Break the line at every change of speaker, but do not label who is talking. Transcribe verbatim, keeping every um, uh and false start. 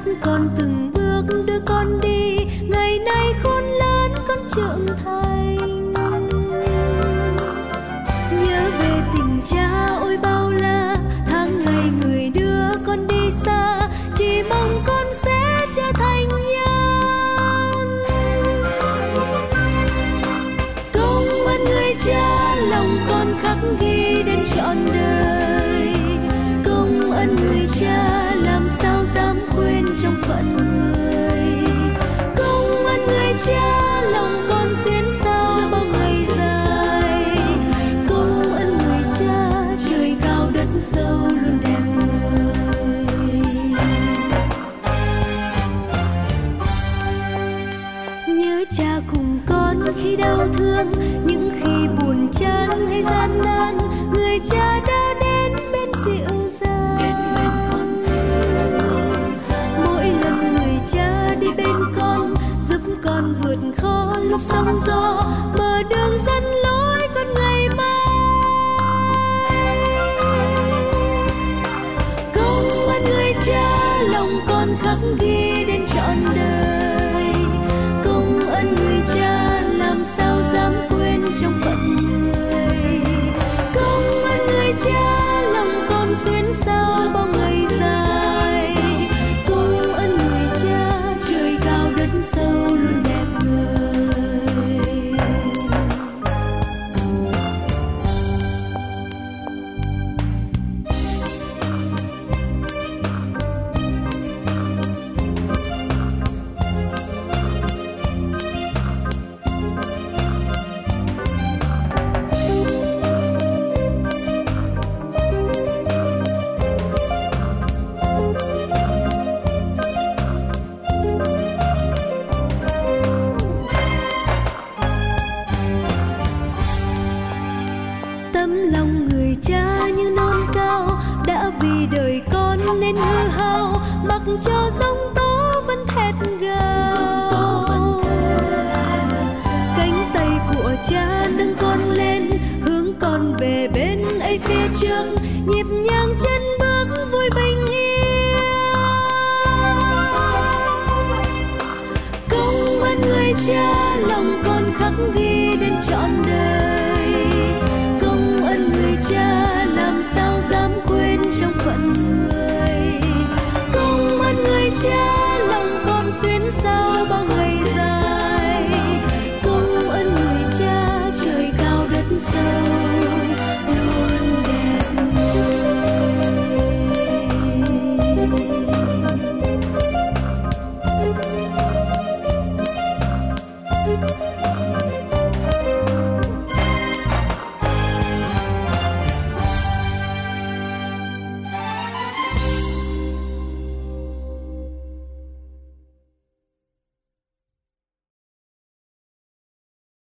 dắt con từng bước đưa con đi, ngày nay khôn lớn con trưởng thành. Nhớ về tình cha ôi bao la, tháng ngày người đưa con đi xa, chỉ mong con sẽ trở thành nhân. Công ơn người cha lòng con khắc ghi đến trọn đời, công ơn người cha làm sao dám quên trong phận người. Công ơn người cha lòng con xuyên sao bao ngày dài, công ơn người cha trời cao đất sâu luôn đẹp người. Nhớ cha cùng con khi đau thương, những khi buồn chán hay gian nan, người cha đã đến bên dịu dàng. Mỗi lần người cha đi bên con, giúp con vượt khó lúc sóng gió, mở đường dẫn lối con ngày mai. Công ơn người cha lòng con khắc ghi đến trọn đời, công ơn người cha làm sao dám quên trong phận người. Công ơn người cha lòng con xuyên sao bao ngày dài, công ơn người cha trời cao đất sâu luôn đẹp người. Tấm lòng người cha như non cao, đã vì đời con nên hư hao, mặc cho giông tố vẫn thét gào. Cánh tay của cha nâng con lên, hướng con về bên ấy phía trước, nhịp nhàng chân bước vui bình yên. Công ơn người cha lòng con khắc ghi đến trọn đời, công ơn người cha làm sao dám quên trong phận người.